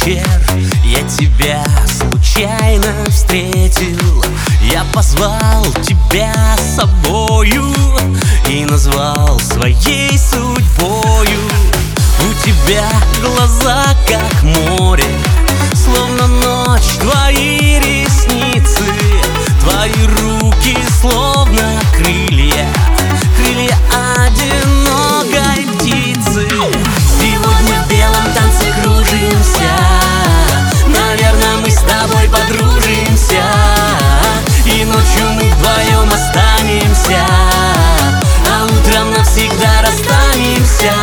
вечер я тебя случайно встретил. Я позвал тебя с собою и назвал своей судьбою. У тебя глаза как море, словно ночь, твои ресницы, твои руки словно крылья, крылья одинокой птицы. Сегодня в белом танце кружимся, наверное, мы с тобой подружимся, и ночью мы вдвоем останемся, а утром навсегда расстанемся.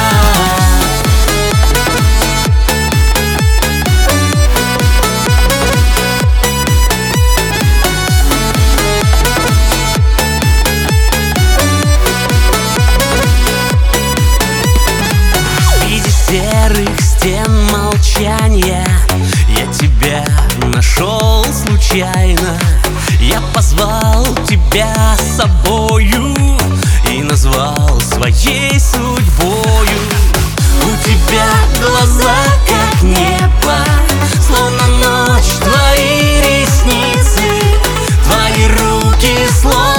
Серых стен молчания я тебя нашел случайно. Я позвал тебя с собою и назвал своей судьбою. У тебя глаза как небо, словно ночь, твои ресницы, твои руки словно